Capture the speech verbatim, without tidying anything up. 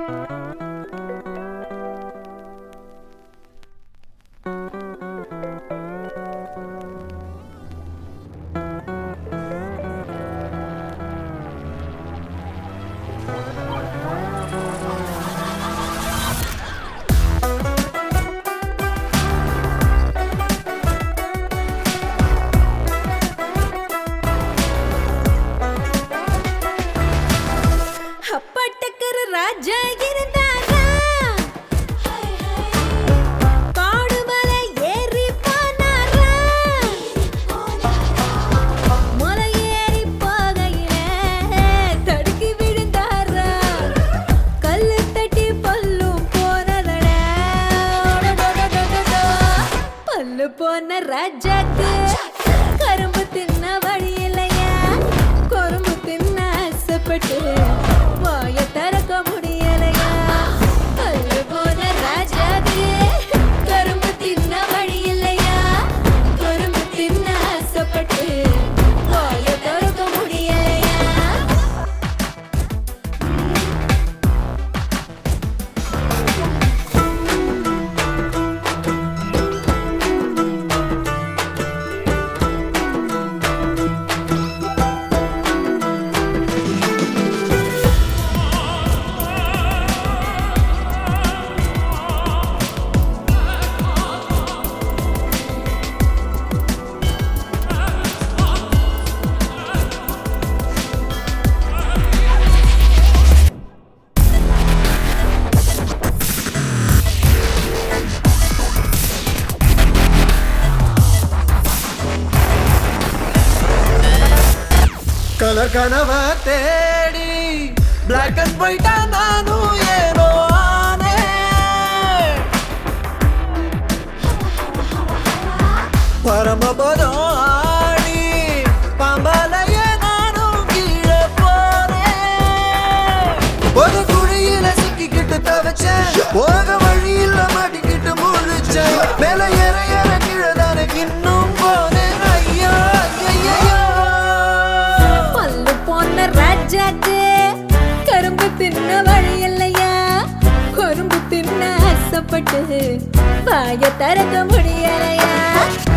ராஜா இருந்தாரா காடுமலை ஏறி போனாரா மலை ஏறி போகையில தடுக்கி விழுந்தாரா கல்லு தட்டி பல்லும் போனதடா பல்லு போன ராஜாக்கு கரும்பு தின்ன வழி இல்லையா கரும்பு தின்ன ஆசைப்பட்டு வாய திறக்க முடியலையா பல்லு போன ராஜாக்கு கரும்பு தின்ன வழி இல்லையா கரும்பு தின்ன ஆசைப்பட்டு வாய திறக்க முடியலையா கலர் கனவ தேடி பிளாக் அண்ட் ஒயிட்டா நானும் ஏனோ ஆனே பரமபதம் ஆடி பாம்பாலைய நானும் கீழே போனேன் ஒரு குழியில சிக்கிக்கிட்டு தவச்சேன் போக வழியில மாட்டிக்கிட்டு முழிச்சேன் மேல ஏற ஏற கீழே தானே இன்னும் போனேன் ஐயா ஐயா ராஜாக்கு கரும்பு தின்ன வழி இல்லையா கரும்பு தின்ன ஆசைப்பட்டு வாய திறக்க முடியலையா